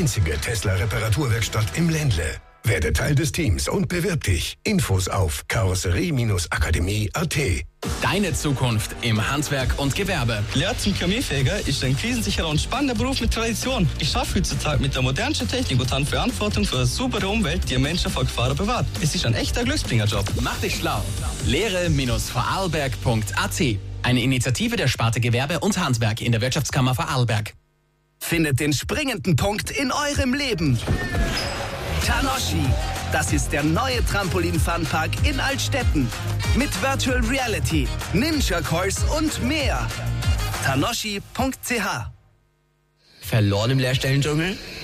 einzige Tesla-Reparaturwerkstatt im Ländle. Werde Teil des Teams und bewirb dich. Infos auf karosserie-akademie.at. Deine Zukunft im Handwerk und Gewerbe. Lehrer zum Kaminfeger ist ein krisensicherer und spannender Beruf mit Tradition. Ich schaffe heutzutage mit der modernsten Technik und habe Verantwortung für eine saubere Umwelt, die Menschen vor Gefahren bewahrt. Es ist ein echter Glücksbringerjob. Mach dich schlau. Lehre-vorarlberg.at. Eine Initiative der Sparte Gewerbe und Handwerk in der Wirtschaftskammer Vorarlberg. Findet den springenden Punkt in eurem Leben. Tanoshi, das ist der neue Trampolin-Funpark in Altstetten. Mit Virtual Reality, Ninja Course und mehr. Tanoshi.ch. Verloren im Leerstellendschungel?